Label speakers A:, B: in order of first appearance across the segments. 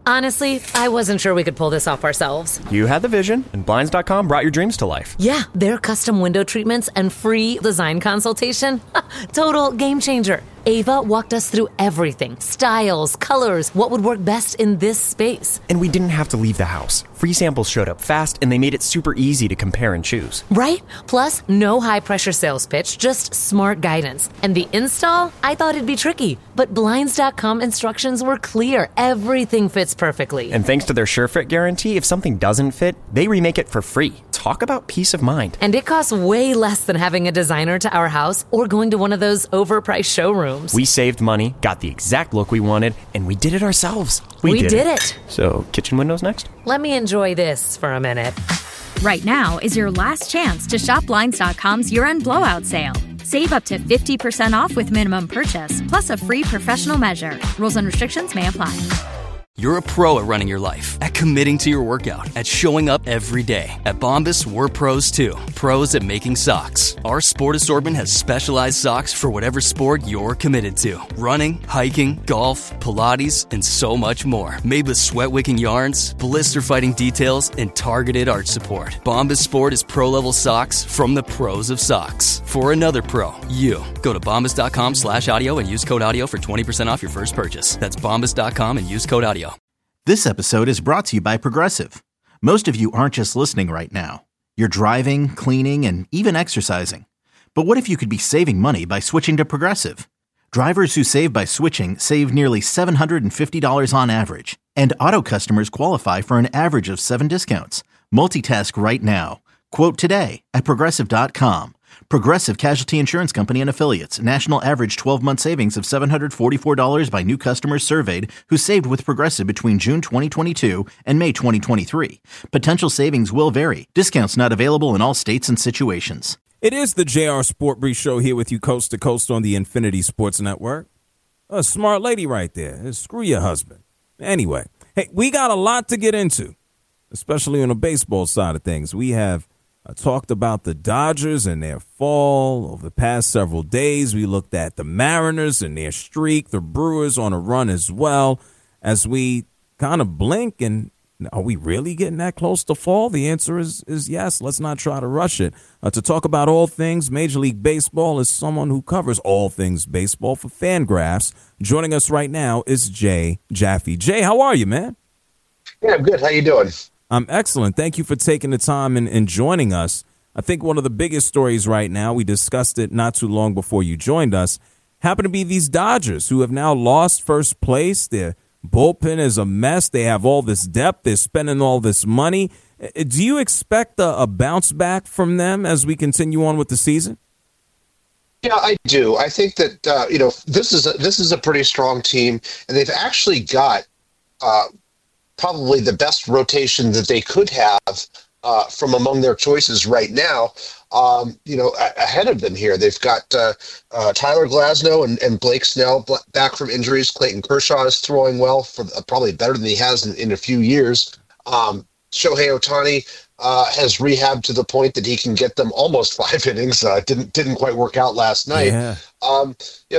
A: Honestly, I wasn't sure we could pull this off ourselves.
B: You had the vision, and Blinds.com brought your dreams to life.
A: Yeah, their custom window treatments and free design consultation. Total game changer. Ava walked us through everything. Styles, colors, what would work best in this space.
B: And we didn't have to leave the house. Free samples showed up fast, and they made it super easy to compare and choose.
A: Right? Plus, no high-pressure sales pitch, just smart guidance. And the install? I thought it'd be tricky. But Blinds.com instructions were clear. Everything fits perfectly.
B: And thanks to their SureFit guarantee, if something doesn't fit, they remake it for free. Talk about peace of mind.
A: And it costs way less than having a designer to our house or going to one of those overpriced showrooms.
B: We saved money, got the exact look we wanted, and we did it ourselves. We did it. So, kitchen windows next?
A: Let me enjoy this for a minute.
C: Right now is your last chance to shop Blinds.com's year-end blowout sale. Save up to 50% off with minimum purchase, plus a free professional measure. Rules and restrictions may apply.
D: You're a pro at running your life, at committing to your workout, at showing up every day. At Bombas, we're pros too. Pros at making socks. Our sport assortment has specialized socks for whatever sport you're committed to. Running, hiking, golf, Pilates, and so much more. Made with sweat-wicking yarns, blister-fighting details, and targeted arch support. Bombas Sport is pro-level socks from the pros of socks. For another pro, you. Go to bombas.com/audio and use code audio for 20% off your first purchase. That's bombas.com and use code audio.
E: This episode is brought to you by Progressive. Most of you aren't just listening right now. You're driving, cleaning, and even exercising. But what if you could be saving money by switching to Progressive? Drivers who save by switching save nearly $750 on average. And auto customers qualify for an average of 7 discounts. Multitask right now. Quote today at Progressive.com. Progressive Casualty Insurance Company and Affiliates. National average 12-month savings of $744 by new customers surveyed who saved with Progressive between June 2022 and May 2023. Potential savings will vary. Discounts not available in all states and situations.
F: It is the JR Sport Brief Show here with you coast to coast on the Infinity Sports Network. A smart lady right there. Screw your husband. Anyway, hey, we got a lot to get into, especially on the baseball side of things. We have talked about the Dodgers and their fall over the past several days. We looked at the Mariners and their streak, the Brewers on a run as well. As we kind of blink, and are we really getting that close to fall? The answer is yes. Let's not try to rush it. To talk about all things Major League Baseball is someone who covers all things baseball for Fangraphs. Joining us right now is Jay Jaffe. Jay, how are you, man?
G: Yeah, I'm good. How you doing?
F: I'm excellent. Thank you for taking the time and joining us. I think one of the biggest stories right now, we discussed it not too long before you joined us, happen to be these Dodgers who have now lost first place. Their bullpen is a mess. They have all this depth. They're spending all this money. Do you expect a bounce back from them as we continue on with the season?
G: Yeah, I do. I think that this is a pretty strong team, and they've actually got probably the best rotation that they could have from among their choices right now. Ahead of them here, they've got Tyler Glasnow and Blake Snell back from injuries. Clayton Kershaw is throwing well, for probably better than he has in a few years. Shohei Ohtani has rehabbed to the point that he can get them almost 5 innings. Didn't quite work out last night. Yeah.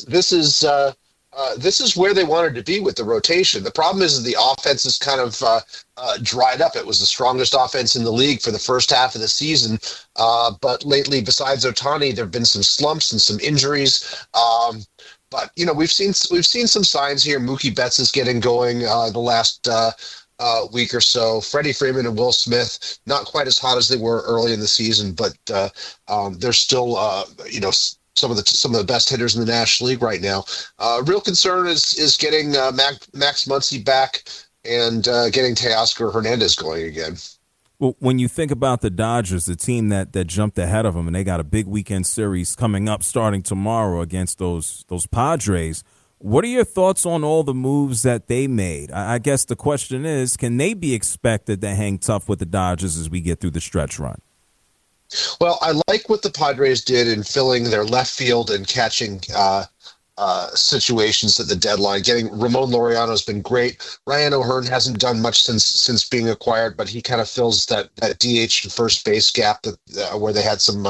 G: This is where they wanted to be with the rotation. The problem is the offense is kind of dried up. It was the strongest offense in the league for the first half of the season. But lately, besides Ohtani, there have been some slumps and some injuries. But we've seen some signs here. Mookie Betts is getting going the last week or so. Freddie Freeman and Will Smith, not quite as hot as they were early in the season, but they're still some of the best hitters in the National League right now. Real concern is getting Max Muncy back and getting Teoscar Hernandez going again.
F: Well, when you think about the Dodgers, the team that jumped ahead of them, and they got a big weekend series coming up starting tomorrow against those Padres, what are your thoughts on all the moves that they made? I guess the question is, can they be expected to hang tough with the Dodgers as we get through the stretch run?
G: Well, I like what the Padres did in filling their left field and catching situations at the deadline. Getting Ramon Laureano has been great. Ryan O'Hearn hasn't done much since being acquired, but he kind of fills that DH and first base gap where they had some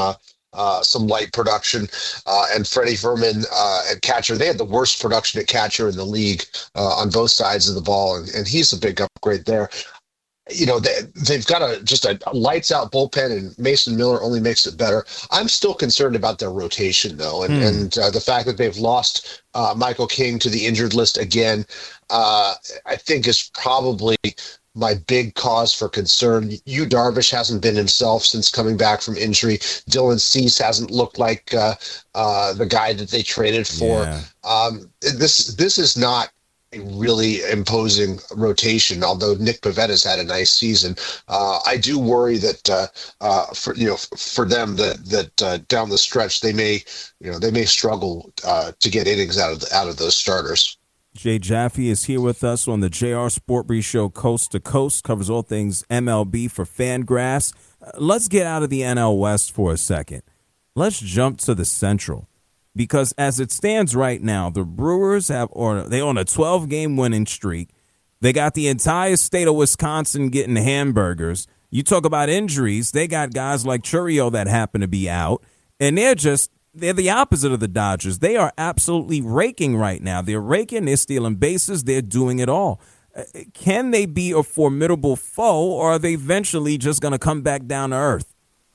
G: some light production, and Freddie Fermin at catcher. They had the worst production at catcher in the league on both sides of the ball, and he's a big upgrade there. You know, they've got just a lights out bullpen, and Mason Miller only makes it better. I'm still concerned about their rotation, though, and the fact that they've lost Michael King to the injured list again, I think is probably my big cause for concern. Yu Darvish hasn't been himself since coming back from injury. Dylan Cease hasn't looked like the guy that they traded for. Yeah. This is not a really imposing rotation, although Nick Pavetta's had a nice season. I do worry that for them that down the stretch they may struggle to get innings out of those starters.
F: Jay Jaffe is here with us on the JR Sport Brief Show, Coast to Coast, covers all things MLB for Fangraphs. Let's get out of the NL West for a second. Let's jump to the Central, because as it stands right now, the Brewers they on a 12-game winning streak. They got the entire state of Wisconsin getting hamburgers. You talk about injuries, they got guys like Chourio that happen to be out, and they're the opposite of the Dodgers. They are absolutely raking right now. They're raking, they're stealing bases, they're doing it all. Can they be a formidable foe, or are they eventually just going to come back down to earth?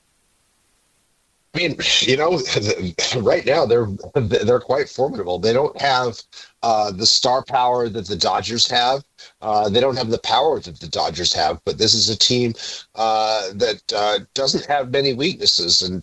G: I mean, right now they're quite formidable. They don't have the star power that the Dodgers have. They don't have the power that the Dodgers have. But this is a team that doesn't have many weaknesses, and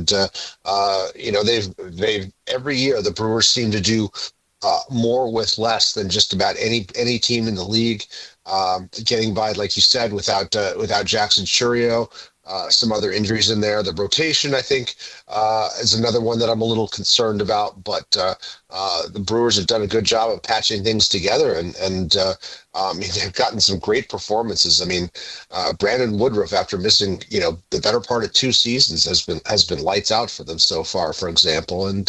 G: they've every year the Brewers seem to do more with less than just about any team in the league. Getting by, like you said, without Jackson Chourio. Some other injuries in there. The rotation, I think, is another one that I'm a little concerned about. But the Brewers have done a good job of patching things together, and they've gotten some great performances. I mean, Brandon Woodruff, after missing the better part of 2 seasons, has been lights out for them so far, for example. And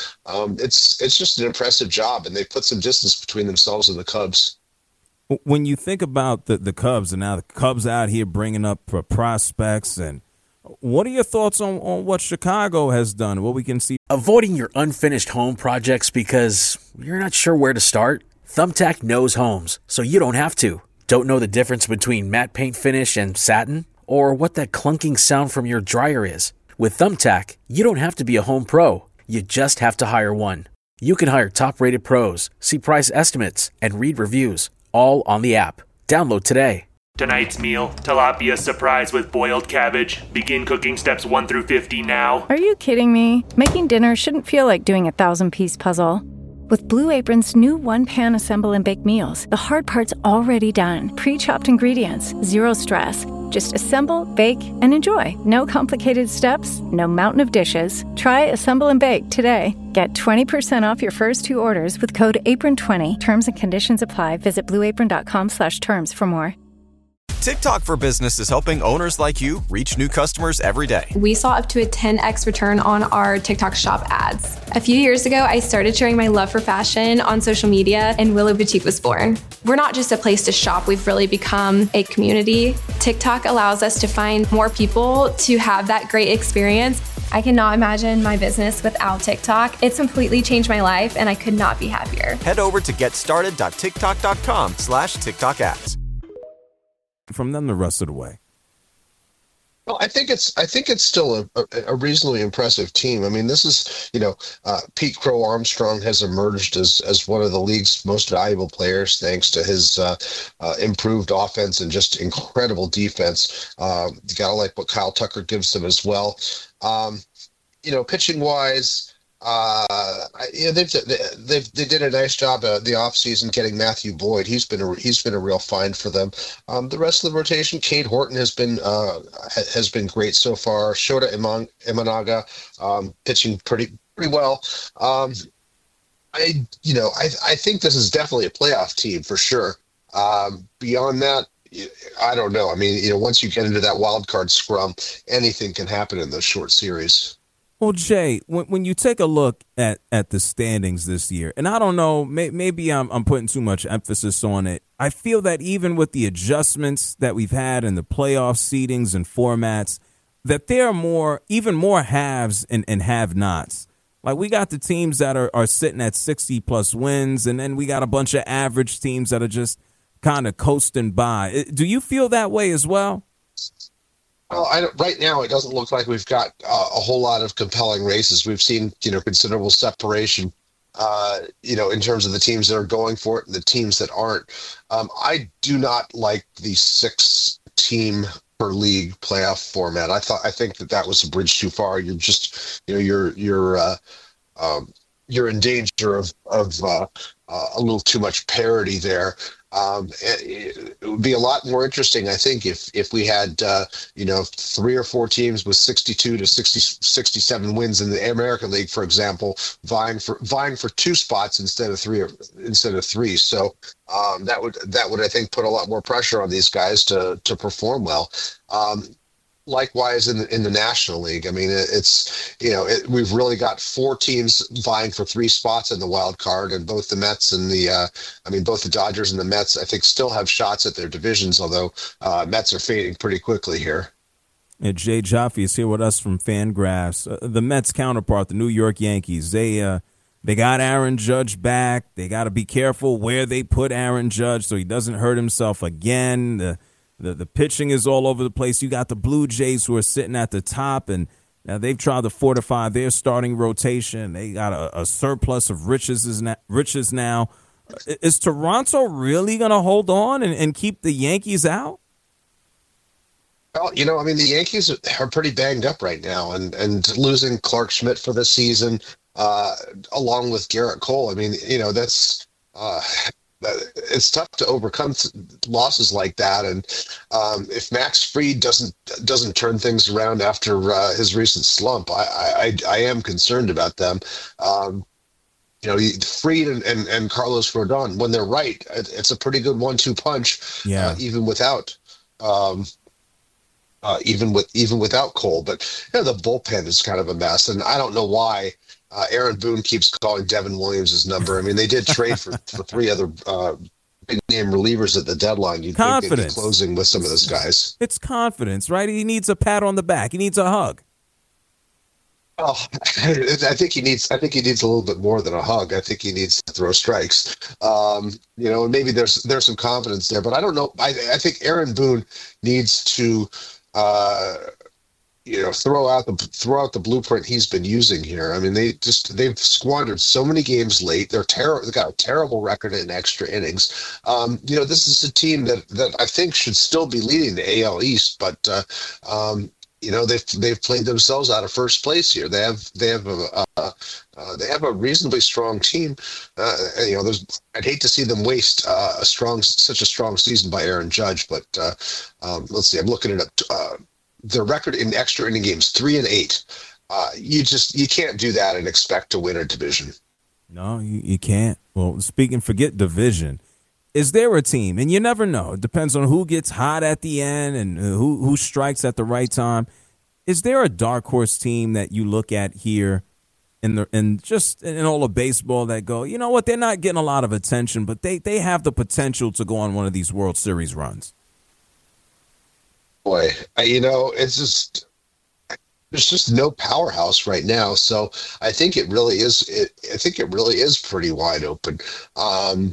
G: it's just an impressive job, and they've put some distance between themselves and the Cubs.
F: When you think about the Cubs, and now the Cubs out here bringing up prospects, and what are your thoughts on what Chicago has done, what we can see?
H: Avoiding your unfinished home projects because you're not sure where to start? Thumbtack knows homes, so you don't have to. Don't know the difference between matte paint finish and satin? Or what that clunking sound from your dryer is? With Thumbtack, you don't have to be a home pro. You just have to hire one. You can hire top-rated pros, see price estimates, and read reviews. All on the app. Download today.
I: Tonight's meal, tilapia surprise with boiled cabbage. Begin cooking steps 1 through 50 now.
J: Are you kidding me? Making dinner shouldn't feel like doing a 1,000-piece puzzle. With Blue Apron's new one-pan assemble and bake meals, the hard part's already done. Pre-chopped ingredients, zero stress. Just assemble, bake, and enjoy. No complicated steps, no mountain of dishes. Try Assemble and Bake today. Get 20% off your first 2 orders with code APRON20. Terms and conditions apply. Visit blueapron.com/terms for more.
K: TikTok for Business is helping owners like you reach new customers every day.
L: We saw up to a 10x return on our TikTok shop ads. A few years ago, I started sharing my love for fashion on social media, and Willow Boutique was born. We're not just a place to shop, we've really become a community. TikTok allows us to find more people to have that great experience. I cannot imagine my business without TikTok. It's completely changed my life, and I could not be happier.
K: Head over to getstarted.tiktok.com/TikTok ads.
F: From them the rest of the way?
G: Well, I think it's still a reasonably impressive team. I mean, this is, Pete Crow Armstrong has emerged as one of the league's most valuable players thanks to his improved offense and just incredible defense. You gotta like what Kyle Tucker gives them as well. Pitching wise, they did a nice job the offseason getting Matthew Boyd. He's been a real find for them. The rest of the rotation, Cade Horton has been great so far. Shota Imanaga pitching pretty well. I think this is definitely a playoff team for sure. Beyond that, I don't know. I mean, once you get into that wild card scrum, anything can happen in those short series.
F: Well, Jay, when you take a look at the standings this year, and I don't know, maybe I'm putting too much emphasis on it. I feel that even with the adjustments that we've had in the playoff seedings and formats, that there are even more haves and have-nots. Like, we got the teams that are sitting at 60-plus wins, and then we got a bunch of average teams that are just kind of coasting by. Do you feel that way as well?
G: Well, right now, it doesn't look like we've got a whole lot of compelling races. We've seen, considerable separation, in terms of the teams that are going for it and the teams that aren't. I do not like the 6-team per league playoff format. I think that was a bridge too far. You're just, you're in danger of a little too much parity there. It would be a lot more interesting, I think, if we had 3 or 4 teams with 62 to 67 wins in the American League, for example, vying for 2 spots instead of 3. So that would I think put a lot more pressure on these guys to perform well. Likewise in the National League. I mean, we've really got 4 teams vying for 3 spots in the wild card, and both the Mets and both the Dodgers and the Mets, I think, still have shots at their divisions, although Mets are fading pretty quickly here.
F: And Jay Jaffe is here with us from Fangraphs. The Mets counterpart, the New York Yankees, they got Aaron Judge back. They got to be careful where they put Aaron Judge so he doesn't hurt himself again. The pitching is all over the place. You got the Blue Jays who are sitting at the top, and now they've tried to fortify their starting rotation. They got a surplus of riches now. Is Toronto really going to hold on and keep the Yankees out?
G: Well, the Yankees are pretty banged up right now, and losing Clark Schmidt for the season, along with Garrett Cole. That's it's tough to overcome losses like that, and if Max Fried doesn't turn things around after his recent slump, I am concerned about them. Fried and Carlos Rodon, when they're right, it's a pretty good 1-2 punch. Yeah. Even without Cole, but the bullpen is kind of a mess, and I don't know why. Aaron Boone keeps calling Devin Williams' number. They did trade for 3 other big-name relievers at the deadline. You'd think they'd be closing with some of those guys.
F: It's confidence, right? He needs a pat on the back. He needs a hug.
G: Oh, I think he needs a little bit more than a hug. I think he needs to throw strikes. Maybe there's some confidence there, but I don't know. I think Aaron Boone needs to throw out the blueprint he's been using here. They've squandered so many games late. They've got a terrible record in extra innings. This is a team that I think should still be leading the AL East, but they've played themselves out of first place here. They have a reasonably strong team. I'd hate to see them waste such a strong season by Aaron Judge, but let's see. I'm looking it up. Their record in extra inning games, 3-8. You can't do that and expect to win a division.
F: No, you can't. Well, forget division. Is there a team, and you never know, it depends on who gets hot at the end and who strikes at the right time. Is there a dark horse team that you look at here in all of baseball that go, you know what, they're not getting a lot of attention, but they have the potential to go on one of these World Series runs?
G: Boy, there's just no powerhouse right now. So I think it really is. I think it really is pretty wide open. I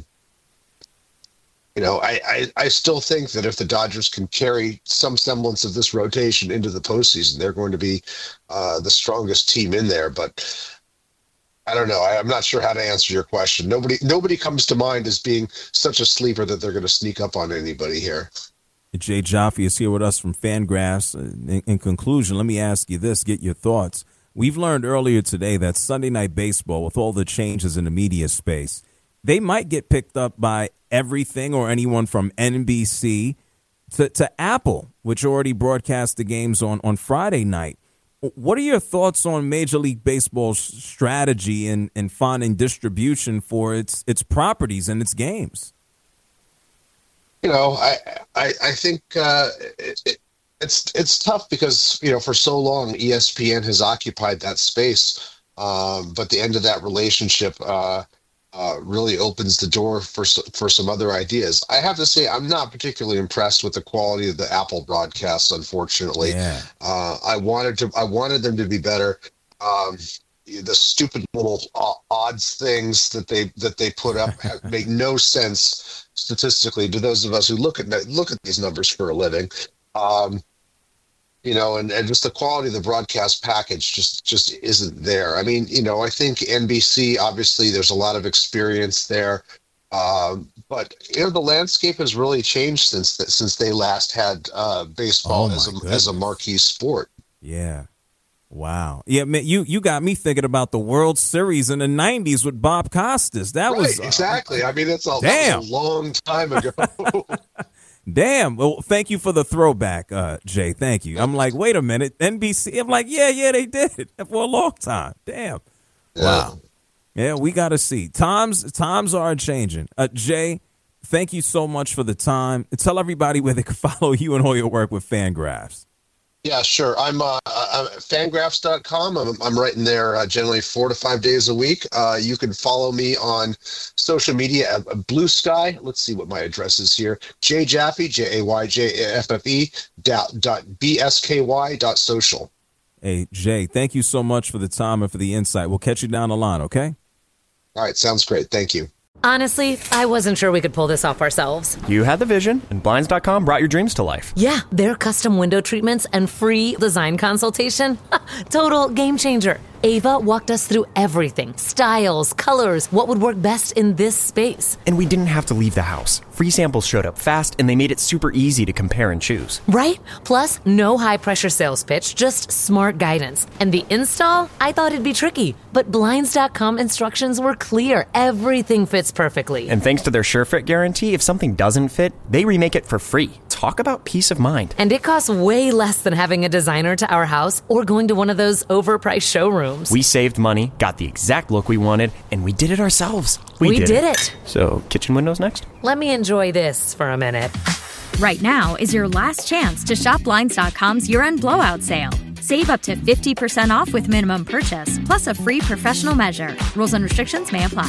G: still think that if the Dodgers can carry some semblance of this rotation into the postseason, they're going to be the strongest team in there. But I don't know. I'm not sure how to answer your question. Nobody comes to mind as being such a sleeper that they're going to sneak up on anybody here.
F: Jay Jaffe is here with us from Fangraphs. In conclusion, let me ask you this, get your thoughts. We've learned earlier today that Sunday Night Baseball, with all the changes in the media space, they might get picked up by everything or anyone from NBC to Apple, which already broadcast the games on Friday night. What are your thoughts on Major League Baseball's strategy in finding distribution for its properties and its games?
G: I think it's tough because, for so long, ESPN has occupied that space. But the end of that relationship, really opens the door for some other ideas. I have to say, I'm not particularly impressed with the quality of the Apple broadcasts, unfortunately.
F: Yeah.
G: I wanted them to be better. The stupid little odds things that they put up make no sense statistically to those of us who look at these numbers for a living. And just the quality of the broadcast package just isn't there. I mean, I think NBC, obviously there's a lot of experience there. But the landscape has really changed since they last had baseball as a marquee sport.
F: Yeah. Wow. Yeah, man, you got me thinking about the World Series in the 90s with Bob Costas. That was
G: exactly. I mean, that was a long time ago.
F: Damn. Well, thank you for the throwback, Jay. Thank you. I'm like, wait a minute. NBC. I'm like, yeah, they did for a long time. Damn. Wow. Yeah, we got to see. Times are changing. Jay, thank you so much for the time. Tell everybody where they can follow you and all your work with Fangraphs.
G: Yeah, sure. I'm fangraphs.com. I'm writing there generally 4 to 5 days a week. You can follow me on social media at Blue Sky. Let's see what my address is here. JayJaffe, JayJaffe.bsky.social.
F: Hey, Jay, thank you so much for the time and for the insight. We'll catch you down the line, okay?
G: All right, sounds great. Thank you.
A: Honestly, I wasn't sure we could pull this off ourselves.
B: You had the vision, and Blinds.com brought your dreams to life.
A: Yeah, their custom window treatments and free design consultation. Total game changer. Ava walked us through everything. Styles, colors, what would work best in this space.
B: And we didn't have to leave the house. Free samples showed up fast, and they made it super easy to compare and choose.
A: Right? Plus, no high-pressure sales pitch, just smart guidance. And the install? I thought it'd be tricky, but Blinds.com instructions were clear. Everything fits perfectly.
B: And thanks to their SureFit guarantee, if something doesn't fit, they remake it for free. Talk about peace of mind.
A: And it costs way less than having a designer to our house or going to one of those overpriced showrooms.
B: We saved money, got the exact look we wanted, and we did it ourselves. We did it. So, kitchen windows next?
A: Let me enjoy this for a minute.
C: Right now is your last chance to shop Blinds.com's year-end blowout sale. Save up to 50% off with minimum purchase, plus a free professional measure. Rules and restrictions may apply.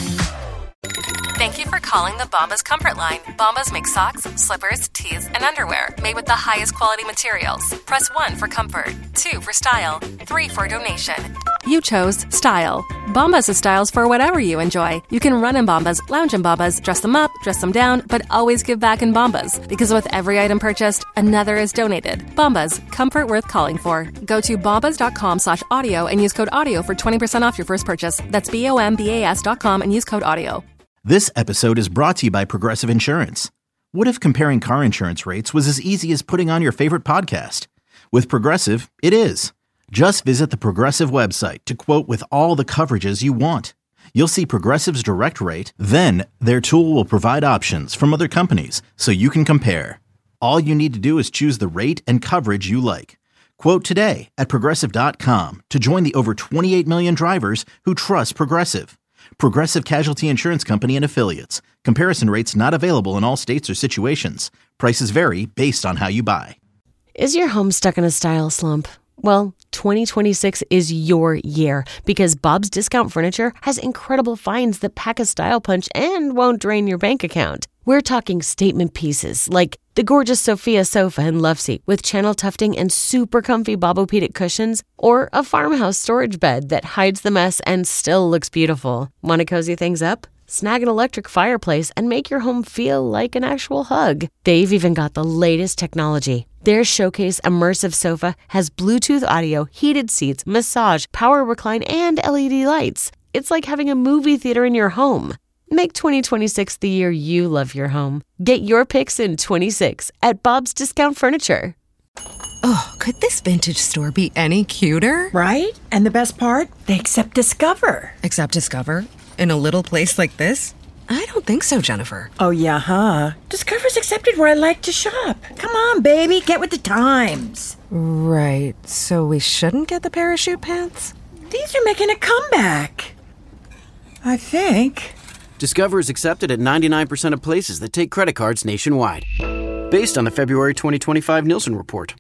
M: Thank you for calling the Bombas Comfort Line. Bombas make socks, slippers, tees, and underwear made with the highest quality materials. Press 1 for comfort, 2 for style, 3 for donation.
N: You chose style. Bombas is styles for whatever you enjoy. You can run in Bombas, lounge in Bombas, dress them up, dress them down, but always give back in Bombas. Because with every item purchased, another is donated. Bombas, comfort worth calling for. Go to bombas.com/audio and use code AUDIO for 20% off your first purchase. That's BOMBAS.com and use code AUDIO.
E: This episode is brought to you by Progressive Insurance. What if comparing car insurance rates was as easy as putting on your favorite podcast? With Progressive, it is. Just visit the Progressive website to quote with all the coverages you want. You'll see Progressive's direct rate, then their tool will provide options from other companies so you can compare. All you need to do is choose the rate and coverage you like. Quote today at Progressive.com to join the over 28 million drivers who trust Progressive. Progressive Casualty Insurance Company and Affiliates. Comparison rates not available in all states or situations. Prices vary based on how you buy.
O: Is your home stuck in a style slump? Well, 2026 is your year because Bob's Discount Furniture has incredible finds that pack a style punch and won't drain your bank account. We're talking statement pieces like the gorgeous Sophia sofa and love seat with channel tufting and super comfy Bobopedic cushions, or a farmhouse storage bed that hides the mess and still looks beautiful. Want to cozy things up? Snag an electric fireplace and make your home feel like an actual hug. They've even got the latest technology. Their Showcase Immersive Sofa has Bluetooth audio, heated seats, massage, power recline, and LED lights. It's like having a movie theater in your home. Make 2026 the year you love your home. Get your picks in 26 at Bob's Discount Furniture.
P: Oh, could this vintage store be any cuter?
Q: Right? And the best part? They accept Discover.
P: Accept Discover? In a little place like this? I don't think so, Jennifer.
Q: Oh, yeah, huh? Discover's accepted where I like to shop. Come on, baby, get with the times.
P: Right, so we shouldn't get the parachute pants?
Q: These are making a comeback. I think.
R: Discover is accepted at 99% of places that take credit cards nationwide. Based on the February 2025 Nielsen report.